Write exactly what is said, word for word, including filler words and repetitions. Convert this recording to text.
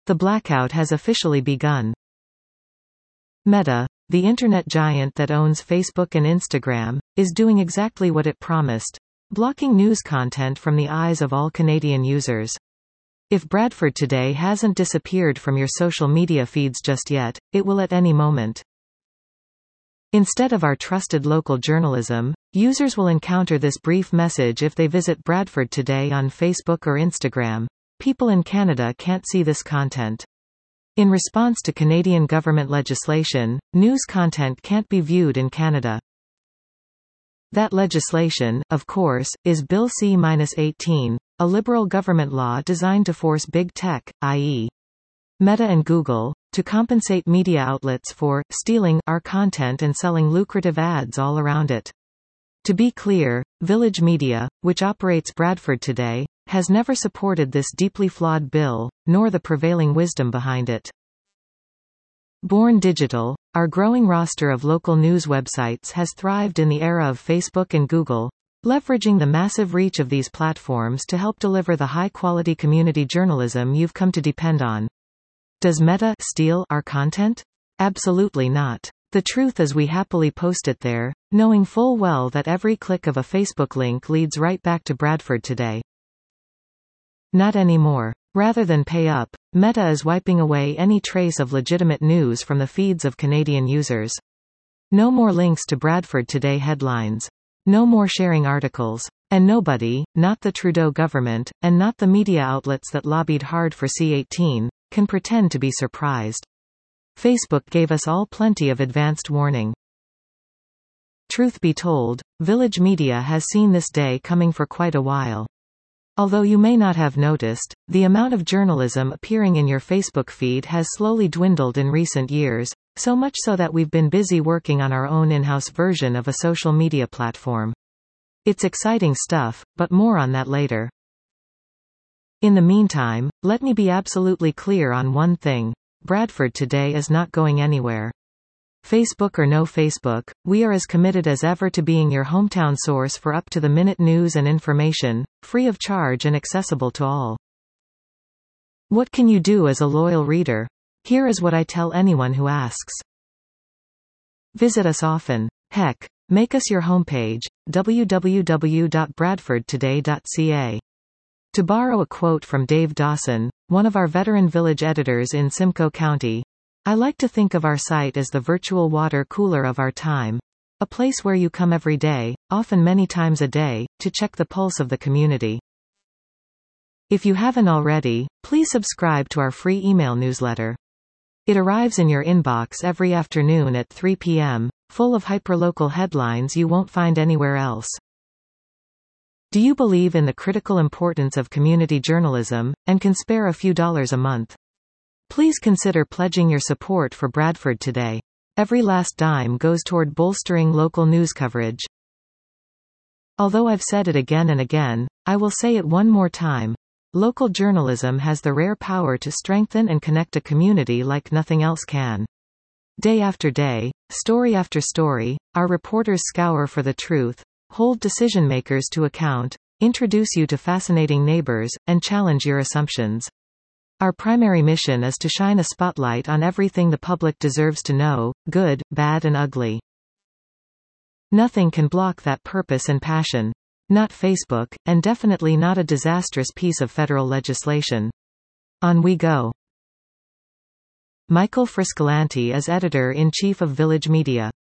The blackout has officially begun. Meta, the internet giant that owns Facebook and Instagram, is doing exactly what it promised, blocking news content from the eyes of all Canadian users. If Bradford Today hasn't disappeared from your social media feeds just yet, it will at any moment. Instead of our trusted local journalism, users will encounter this brief message if they visit Bradford Today on Facebook or Instagram. People in Canada can't see this content. In response to Canadian government legislation, news content can't be viewed in Canada. That legislation, of course, is Bill C eighteen, a Liberal government law designed to force big tech, that is. Meta and Google, to compensate media outlets for stealing our content and selling lucrative ads all around it. To be clear, Village Media, which operates Bradford Today, has never supported this deeply flawed bill, nor the prevailing wisdom behind it. Born Digital, our growing roster of local news websites has thrived in the era of Facebook and Google, leveraging the massive reach of these platforms to help deliver the high-quality community journalism you've come to depend on. Does Meta steal our content? Absolutely not. The truth is we happily post it there, knowing full well that every click of a Facebook link leads right back to Bradford Today. Not anymore. Rather than pay up, Meta is wiping away any trace of legitimate news from the feeds of Canadian users. No more links to Bradford Today headlines. No more sharing articles. And nobody, not the Trudeau government, and not the media outlets that lobbied hard for C eighteen, can pretend to be surprised. Facebook gave us all plenty of advanced warning. Truth be told, Village Media has seen this day coming for quite a while. Although you may not have noticed, the amount of journalism appearing in your Facebook feed has slowly dwindled in recent years, so much so that we've been busy working on our own in-house version of a social media platform. It's exciting stuff, but more on that later. In the meantime, let me be absolutely clear on one thing. Bradford Today is not going anywhere. Facebook or no Facebook, we are as committed as ever to being your hometown source for up-to-the-minute news and information, free of charge and accessible to all. What can you do as a loyal reader? Here is what I tell anyone who asks. Visit us often. Heck, make us your homepage, w w w dot bradford today dot c a. To borrow a quote from Dave Dawson, one of our veteran village editors in Simcoe County, I like to think of our site as the virtual water cooler of our time. A place where you come every day, often many times a day, to check the pulse of the community. If you haven't already, please subscribe to our free email newsletter. It arrives in your inbox every afternoon at three p m, full of hyperlocal headlines you won't find anywhere else. Do you believe in the critical importance of community journalism, and can spare a few dollars a month? Please consider pledging your support for Bradford Today. Every last dime goes toward bolstering local news coverage. Although I've said it again and again, I will say it one more time. Local journalism has the rare power to strengthen and connect a community like nothing else can. Day after day, story after story, our reporters scour for the truth, hold decision-makers to account, introduce you to fascinating neighbors, and challenge your assumptions. Our primary mission is to shine a spotlight on everything the public deserves to know, good, bad and ugly. Nothing can block that purpose and passion. Not Facebook, and definitely not a disastrous piece of federal legislation. On we go. Michael Friscolanti is editor-in-chief of Village Media.